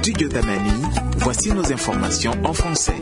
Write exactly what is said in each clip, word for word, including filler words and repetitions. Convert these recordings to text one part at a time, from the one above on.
Studio Tamani, voici nos informations en français.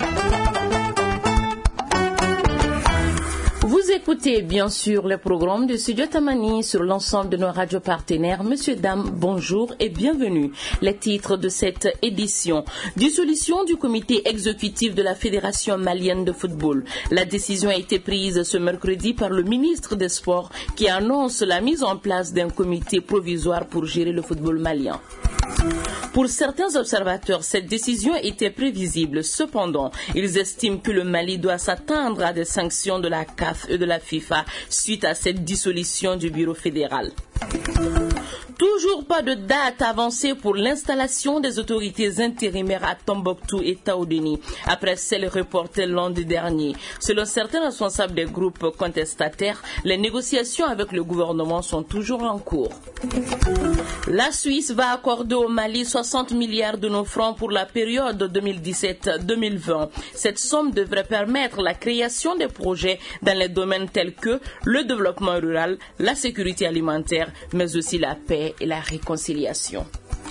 Vous écoutez bien sûr le programme de Studio Tamani sur l'ensemble de nos radios partenaires. Monsieur, dames, bonjour et bienvenue. Les titres de cette édition. Dissolution du comité exécutif de la Fédération malienne de football. La décision a été prise ce mercredi par le ministre des Sports qui annonce la mise en place d'un comité provisoire pour gérer le football malien. Pour certains observateurs, cette décision était prévisible. Cependant, ils estiment que le Mali doit s'attendre à des sanctions de la C A F et de la FIFA suite à cette dissolution du bureau fédéral. Toujours pas de date avancée pour l'installation des autorités intérimaires à Tombouctou et Taoudéni, après celle reportée lundi dernier. Selon certains responsables des groupes contestataires, les négociations avec le gouvernement sont toujours en cours. La Suisse va accorder au Mali soixante milliards de nos francs pour la période deux mille dix-sept deux mille vingt. Cette somme devrait permettre la création de projets dans les domaines tels que le développement rural, la sécurité alimentaire, mais aussi la paix et la réconciliation.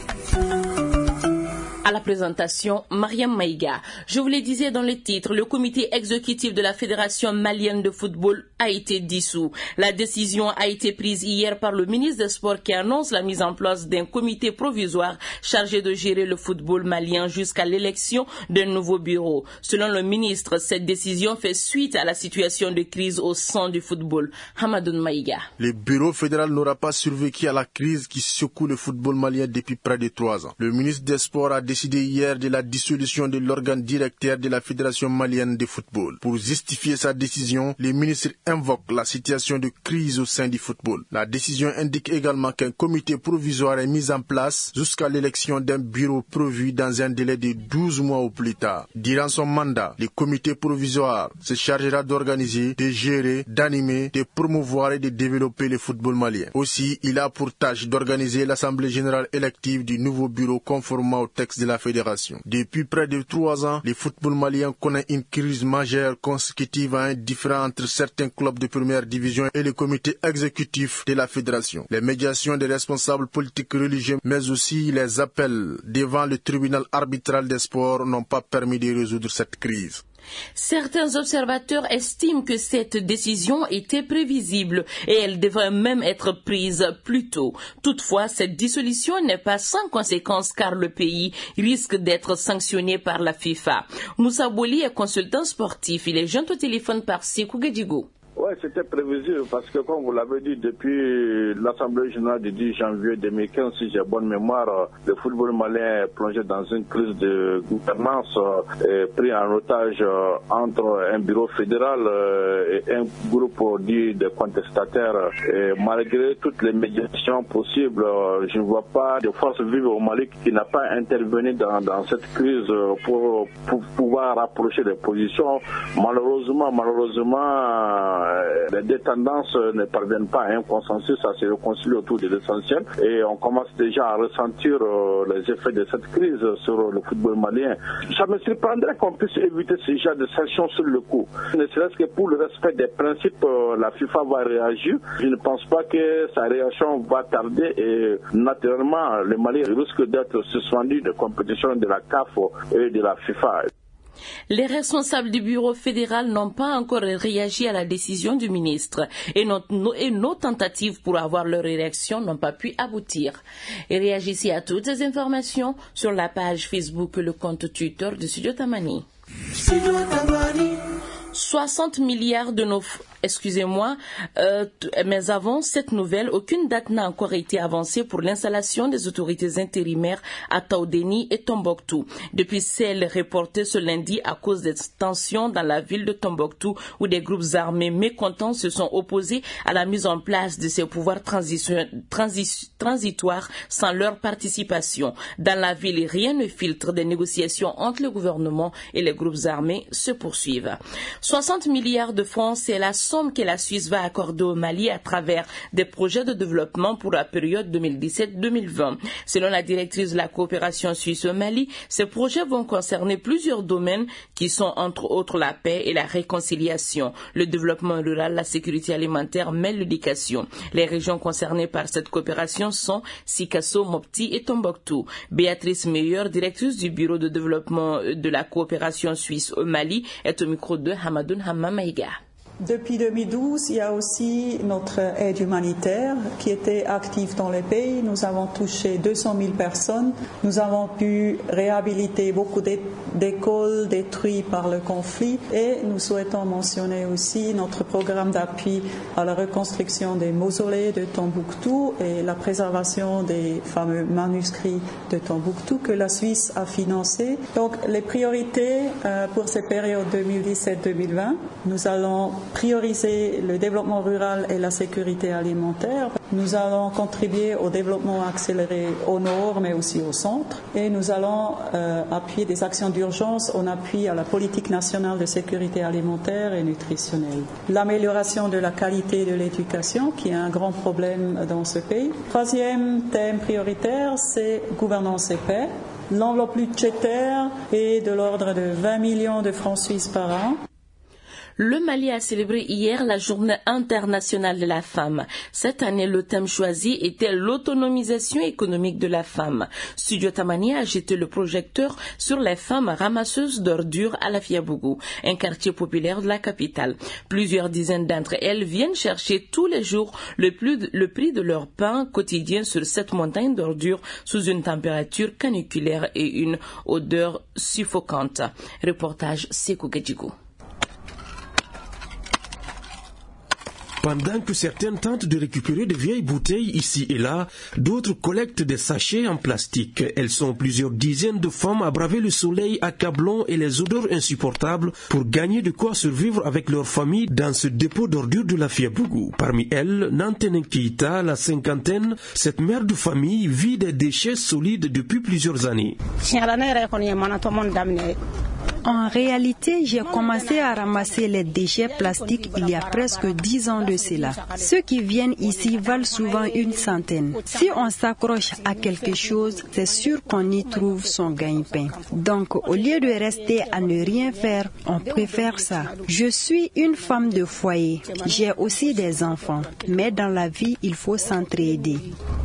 À la présentation, Mariam Maïga. Je vous le disais dans le titre, le comité exécutif de la Fédération malienne de football a été dissous. La décision a été prise hier par le ministre des Sports qui annonce la mise en place d'un comité provisoire chargé de gérer le football malien jusqu'à l'élection d'un nouveau bureau. Selon le ministre, cette décision fait suite à la situation de crise au sein du football. Hamadoun Maïga. Le bureau fédéral n'aura pas survécu à la crise qui secoue le football malien depuis près de trois ans. Le ministre des Sports a décidé hier de la dissolution de l'organe directeur de la Fédération malienne de football. Pour justifier sa décision, le ministre invoque la situation de crise au sein du football. La décision indique également qu'un comité provisoire est mis en place jusqu'à l'élection d'un bureau prévu dans un délai de douze mois au plus tard. Durant son mandat, le comité provisoire se chargera d'organiser, de gérer, d'animer, de promouvoir et de développer le football malien. Aussi, il a pour tâche d'organiser l'assemblée générale élective du nouveau bureau conformément au texte de la Fédération. Depuis près de trois ans, le football malien connaît une crise majeure consécutive à un différend entre certains clubs de première division et le comité exécutif de la Fédération. Les médiations des responsables politiques religieux, mais aussi les appels devant le tribunal arbitral des sports n'ont pas permis de résoudre cette crise. Certains observateurs estiment que cette décision était prévisible et elle devrait même être prise plus tôt. Toutefois, cette dissolution n'est pas sans conséquence car le pays risque d'être sanctionné par la FIFA. Moussa Bouli est consultant sportif. Il est joint au téléphone par Sekou Gedigo. Oui, c'était prévisible parce que, comme vous l'avez dit, depuis l'Assemblée générale du dix janvier deux mille quinze, si j'ai bonne mémoire, le football malien est plongé dans une crise de gouvernance euh, pris en otage euh, entre un bureau fédéral euh, et un groupe dit de contestataires. Et malgré toutes les médiations possibles, euh, je ne vois pas de force vive au Mali qui n'a pas intervenu dans, dans cette crise euh, pour, pour pouvoir rapprocher les positions. Malheureusement, malheureusement, les deux tendances ne parviennent pas à un consensus, ça se réconcilie autour de l'essentiel et on commence déjà à ressentir euh, les effets de cette crise sur le football malien. Ça me surprendrait qu'on puisse éviter ce genre de sanctions sur le coup. Ne serait-ce que pour le respect des principes, euh, la FIFA va réagir. Je ne pense pas que sa réaction va tarder et naturellement le Mali risque d'être suspendu de compétition de la C A F et de la FIFA. Les responsables du bureau fédéral n'ont pas encore réagi à la décision du ministre et nos, nos, et nos tentatives pour avoir leur réaction n'ont pas pu aboutir. Et réagissez à toutes ces informations sur la page Facebook et le compte Twitter de Studio Tamani. Studio Tamani. soixante milliards de nos... Excusez-moi, euh, mais avant cette nouvelle, aucune date n'a encore été avancée pour l'installation des autorités intérimaires à Taoudéni et Tombouctou. Depuis celle reportée ce lundi à cause des tensions dans la ville de Tombouctou où des groupes armés mécontents se sont opposés à la mise en place de ces pouvoirs transi- transi- transitoires sans leur participation. Dans la ville, rien ne filtre. Des négociations entre le gouvernement et les groupes armés se poursuivent. soixante milliards de francs, c'est la somme que la Suisse va accorder au Mali à travers des projets de développement pour la période deux mille dix-sept deux mille vingt. Selon la directrice de la coopération suisse au Mali, ces projets vont concerner plusieurs domaines qui sont entre autres la paix et la réconciliation, le développement rural, la sécurité alimentaire, mais l'éducation. Les régions concernées par cette coopération sont Sikasso, Mopti et Tombouctou. Béatrice Meilleur, directrice du bureau de développement de la coopération suisse au Mali, est au micro de Hamadoun Hammamaïga. Depuis deux mille douze, il y a aussi notre aide humanitaire qui était active dans les pays. Nous avons touché deux cent mille personnes. Nous avons pu réhabiliter beaucoup d'écoles détruites par le conflit. Et nous souhaitons mentionner aussi notre programme d'appui à la reconstruction des mausolées de Tombouctou et la préservation des fameux manuscrits de Tombouctou que la Suisse a financé. Donc les priorités euh, pour cette période deux mille dix-sept deux mille vingt, nous allons prioriser le développement rural et la sécurité alimentaire. Nous allons contribuer au développement accéléré au nord, mais aussi au centre. Et nous allons euh, appuyer des actions d'urgence en appui à la politique nationale de sécurité alimentaire et nutritionnelle. L'amélioration de la qualité de l'éducation, qui est un grand problème dans ce pays. Troisième thème prioritaire, c'est gouvernance et paix. L'enveloppe budgétaire est de l'ordre de vingt millions de francs suisses par an. Le Mali a célébré hier la Journée internationale de la femme. Cette année, le thème choisi était l'autonomisation économique de la femme. Studio Tamani a jeté le projecteur sur les femmes ramasseuses d'ordures à la Fiabougou, un quartier populaire de la capitale. Plusieurs dizaines d'entre elles viennent chercher tous les jours le, plus, le prix de leur pain quotidien sur cette montagne d'ordures sous une température caniculaire et une odeur suffocante. Reportage Sekou Gadjigou. Pendant que certaines tentent de récupérer de vieilles bouteilles ici et là, d'autres collectent des sachets en plastique. Elles sont plusieurs dizaines de femmes à braver le soleil accablant et les odeurs insupportables pour gagner de quoi survivre avec leur famille dans ce dépôt d'ordures de la Fiabougou. Parmi elles, Nantene Keita, la cinquantaine, cette mère de famille vit des déchets solides depuis plusieurs années. En réalité, j'ai commencé à ramasser les déchets plastiques il y a presque dix ans de cela. Ceux qui viennent ici valent souvent une centaine. Si on s'accroche à quelque chose, c'est sûr qu'on y trouve son gagne-pain. Donc, au lieu de rester à ne rien faire, on préfère ça. Je suis une femme de foyer. J'ai aussi des enfants. Mais dans la vie, il faut s'entraider.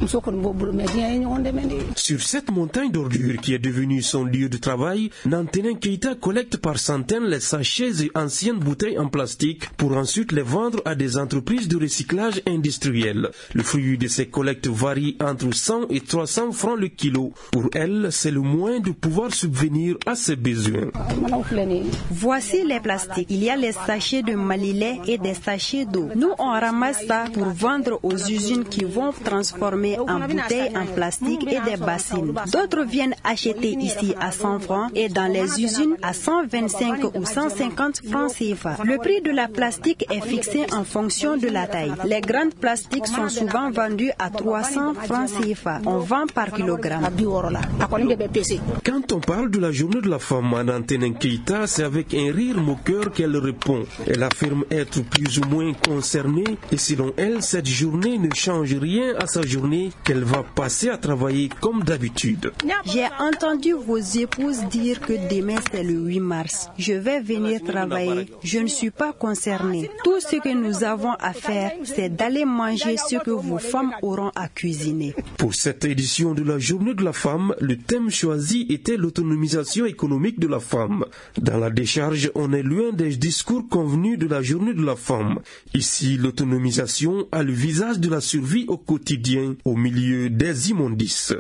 Sur cette montagne d'ordures qui est devenue son lieu de travail, Nantene Keita collecte par centaines les sachets et anciennes bouteilles en plastique pour ensuite les vendre à des entreprises de recyclage industriel. Le fruit de ces collectes varie entre cent et trois cents francs le kilo. Pour elle, c'est le moyen de pouvoir subvenir à ses besoins. Voici les plastiques. Il y a les sachets de malilait et des sachets d'eau. Nous, on ramasse ça pour vendre aux usines qui vont transformer en bouteilles en plastique et des bassines. D'autres viennent acheter ici à cent francs et dans les usines à cent vingt-cinq ou cent cinquante francs C F A. Le prix de la plastique est fixé en fonction de la taille. Les grandes plastiques sont souvent vendues à trois cents francs C F A. On vend par kilogramme. Quand on parle de la journée de la femme à Nantene Keita, c'est avec un rire moqueur qu'elle répond. Elle affirme être plus ou moins concernée et selon elle, cette journée ne change rien à sa journée qu'elle va passer à travailler comme d'habitude. J'ai entendu vos épouses dire que demain c'est le huit mars. Je vais venir travailler. Je ne suis pas concernée. Tout ce que nous avons à faire, c'est d'aller manger ce que vos femmes auront à cuisiner. Pour cette édition de la Journée de la femme, le thème choisi était l'autonomisation économique de la femme. Dans la décharge, on est loin des discours convenus de la Journée de la femme. Ici, l'autonomisation a le visage de la survie au quotidien, au milieu des immondices.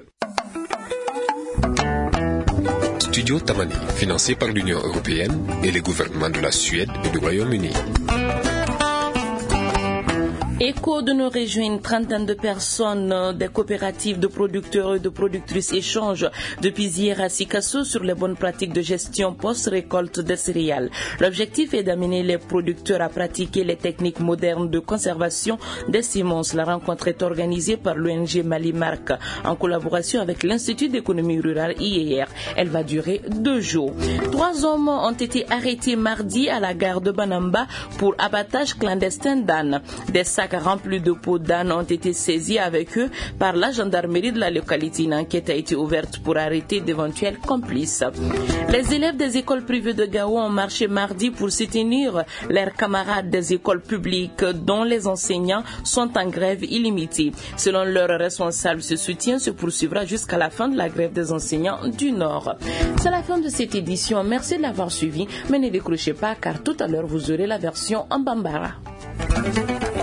Studio Tamani, financé par l'Union européenne et les gouvernements de la Suède et du Royaume-Uni. Écho de nos régions, une trentaine de personnes des coopératives de producteurs et de productrices échangent depuis hier à Sikasso sur les bonnes pratiques de gestion post-récolte des céréales. L'objectif est d'amener les producteurs à pratiquer les techniques modernes de conservation des semences. La rencontre est organisée par l'O N G Malimark en collaboration avec l'Institut d'économie rurale I E R. Elle va durer deux jours. Trois hommes ont été arrêtés mardi à la gare de Banamba pour abattage clandestin d'ânes. Des sacs remplis de peaux d'âne ont été saisis avec eux par la gendarmerie de la localité. Une enquête a été ouverte pour arrêter d'éventuels complices. Les élèves des écoles privées de Gao ont marché mardi pour soutenir leurs camarades des écoles publiques dont les enseignants sont en grève illimitée. Selon leurs responsables, ce soutien se poursuivra jusqu'à la fin de la grève des enseignants du Nord. C'est la fin de cette édition. Merci de l'avoir suivi, mais ne décrochez pas car tout à l'heure vous aurez la version en Bambara.